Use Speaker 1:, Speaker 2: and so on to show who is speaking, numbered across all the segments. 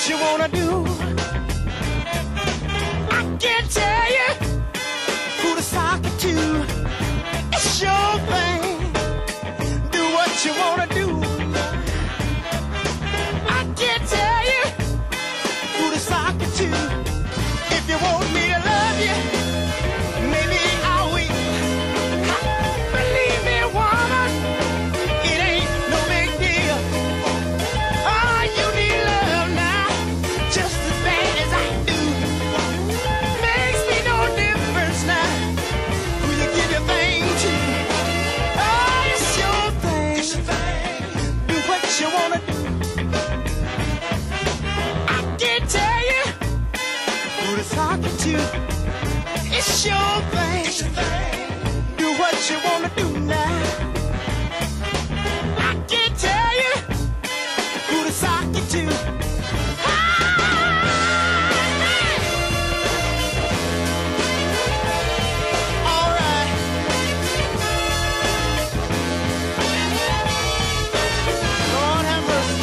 Speaker 1: what you wanna do. I can't tell you who to sock it to. It's your thing. Do what you wanna do. I can't tell you who to sock it to. If you want me to love you, maybe I will. Believe me, woman, it ain't no big deal. Oh, you need love now, just as bad as I do. Makes me no difference now who you give your thing to. Oh, it's your thing. It's your thing. Do what you wanna do. I can't tell you who to sock it to. It's your thing. It's your thing. Do what you wanna do now. I can't tell you who to sock it to. All right. Lord have mercy.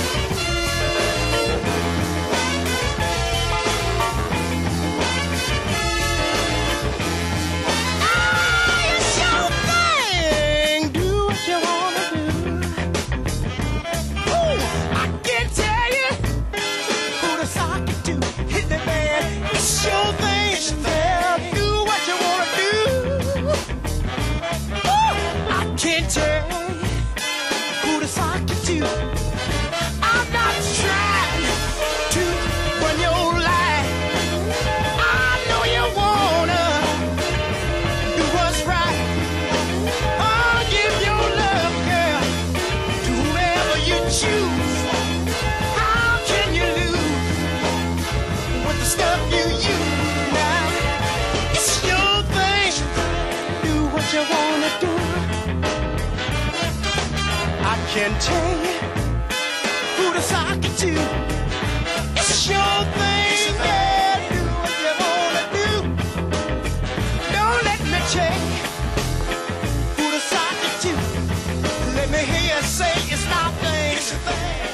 Speaker 1: It's your thing. Do what you wanna do. Ooh, I can't tell you who to sock it to. Hit the bed. It's your thing. It's your thing. Do what you wanna do. Ooh, I can't tell you who to sock it to. I'm not trying to run your life. I know you wanna do what's right. Oh, give your love, girl, to whoever you choose. How can you lose with the stuff you use now? It's your thing. Do what you wanna do. I can't tell you who to sock it to. It's your thing. Yeah, do what you wanna do. Don't let me tell you who to sock it to. Let me hear you say it's my thing. It's your thing.